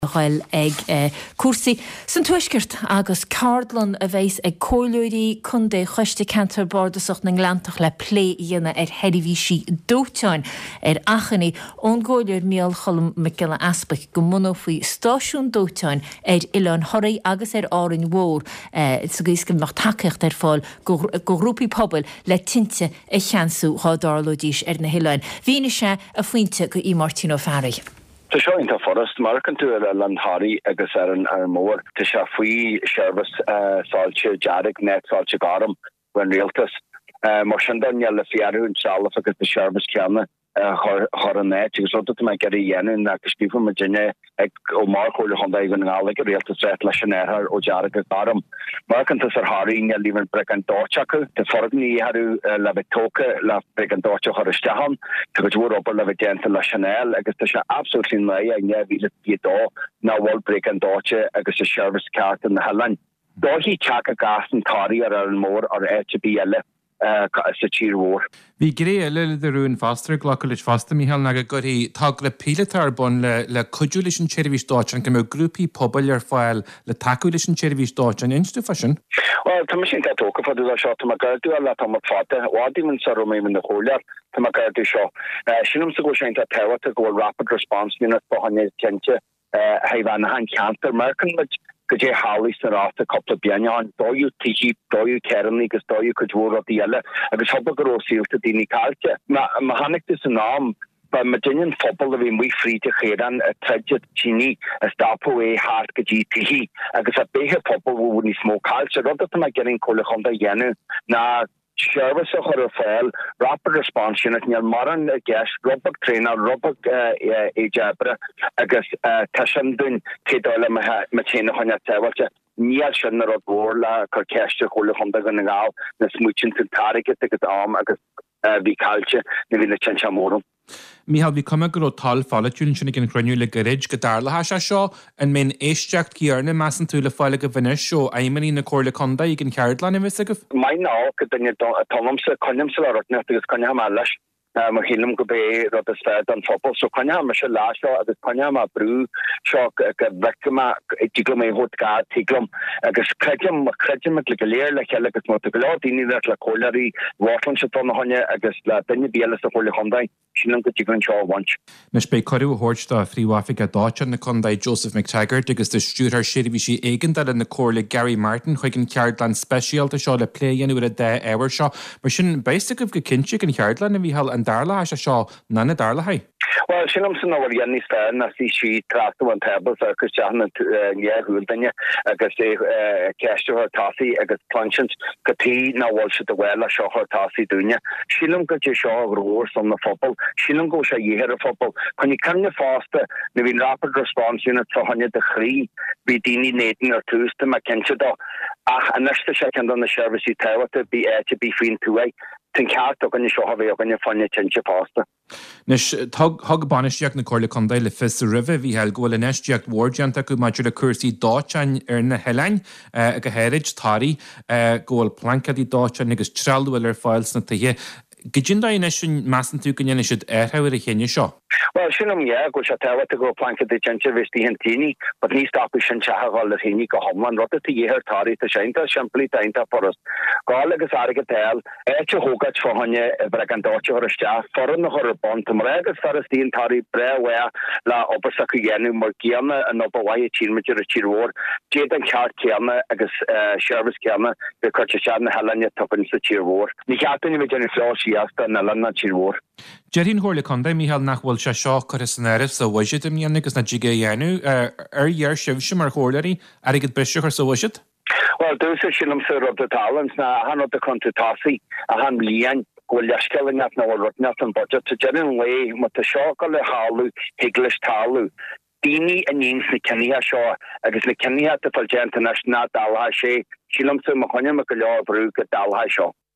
Gael ag cuasaí san tuisgirt agus cardlan a bheits ag cóiliúirí chundé chuiste cantar bordasach na glantaach le plé dhéana heirihísí dóteáin achanní ón ggóiliúir míal cholam Michaela Aspach go muna faoi stáisiún dóteáin Ileán Horaí agus árainn mhór sa gcíscim nach takeíocht fáil go grúpaí pobl le tinte cheansú dhárlódís na Hileáin. Bhíne sé a faointe go Martin O'Farrill. Tá seo inta forest marcan tú Ileán Horaí agus an mór tá sé faoi seirbhís sáilte dearg net sáilte garam wen rialtas mar sin daine le fiarún sealamh agus na seirbhís ceanna chur an net agus rud me geir dhéanú agus bífa me dinne ag ó mar chóir chunda ag an gála go rialtas réit leis an éthar ó dearg a garam marcantas Horaí ne líban breg an dáteacha tá forganí harú le bheith tóca le breg an dáteach ar istehan go dúr op le bheith déanta le Chanel agus tá sé absolútely mé ag nevíle bídá ná bhil breg an dáte agus a seirbhís ceart na Hileáin. Dá hí teach a gas an táí ar an mór ar HB eile sa tír mhór. Bhí gré eile de rún fastar ghlacolis fasta Michael na gurí tag le píletar bon le cudúlis an cheirvís dáin go mé grúpií pobl ar fáil le takeúlis an cheirvís dáin instu fashion. Well, tá sin tá tóca fadu a seo tá gairú le tá fáta bhádí man sa romé na chóliar tá gairú seo. Sinnom sa go sé tá tewata go rapid response unit bhaine tente haibhana han cancer American go dé hálís na ráta coppla bíaneáin dóú tíhí dóú ceanní agus dóú cudúr a díile agus hobba go rósíúta daoine cáilte. Ma hanig is an nám ba ma dinin phobal a bhí mui fríte chéran a treidir tíní a stapo hart go dí tíhí agus a béthe phobal bhú ní smó cáilte rud a me getting colachonda dhéanú na Seirbhís a chur fáil rapid response unit níl maran a gas rubber trainer rubber éjabre agus tasan dún tédáile me téna chuna tehalte níl sin na rod bhór le chu ceiste cholachonda gan na gáil na smúchin sin táige agus am agus bhí cáilte na bhí na tseantamórum. Michael, bhí cuma go tal fáileún sinna gin cruniú le gorid go darlatha se seo an mén éisteacht cíarna meas an tú le fáile go bhaine seo aimirí na cóirla conda ag an ceardlan i bhís agah? Mai ná go duine tomsa conimsa le rotne agus conne ha leis mar hinnom go bé rud is fed an phobal so conne me se lá seo agus conne a brú seo go bhecama tíglum é hot gá tíglum agus credim le goléir le cheile agus mó go lá daoine le cóilarí bhátlan se tonna honne agus le duine bélas a chóirla chundain sinnom go tígann seo bhaint. Nes bé choirú thuirsta phríomhafik a dátean na condaid Joseph McTaggart agus de stúrthar séirbhísí éigean de na cóirla Gary Martin chuig an ceardlan speisialta seo le pléanú a 10 éhar seo mar sin béiste go cinse an ceardlan a bhíhall an darla se seo na na darlathaid. Well, sinnom san over Jenny Stan na si trastu an tables agus jahna húl daine agus ceiste her tasi agus planchant gotí na wal se de wella seo her tasi dúne. Sinnom go seo roer som na fopal. Sinnom go se dhéhir a fopal. Kan kannne faste na bhín rapid response unit so hanne de chrí bí dini nétin ar túste ma kense da. Ach an neste se kan na service tewata bí bí fin túai. Tin ceart gan seo ha bhéh gan fanne tinse pásta. Nes thug banisteach na cóirla condaid le fis a ribh bhí heil ghfuil in eisteacht mhórdeanta go maidir le cuasaí dátein ar na Hileáin a go héirid táí ghfuil plancadí dátein agus trelhfuil ar fáils na taithe. Gidjin da in sin masan tú gan ynne sydd hawr I chénne seo? Well, sinnom go se tewa to go plank de tjentje visti hentini, but ní stop sin chagal hinni go homlan rot te yeher tari te seinta simply tainta poros. Gal agus arige tel, hogat for honje bregan doche hor sta, foran hor bont mregas farastin tari brewa la oppersaku yenu morgiana an opawai chilmeter chirwor, jeden chart kiama agus service kiama de kochchan halanya topen sa chirwor. Ni hatten we gen Asta na lana chirwor. Jerin Horle Conda Michael nachhfuil se seo chorisnéirih sa bhaisiid am agus na dige dhéanú dhear sibhse mar chóirí agad brise chu sa bhaisiid? Well, dús sinnom sa rud talents na han de contasi a han lían gofuil leiscelling at na rutna an budget to jerin way mat a seo go le hálu higlis talú. Dini a níns na ceniha seo agus na ceniha de falgenta na dalha sé sinnom sa ma chonne me go leá brú go dalha seo.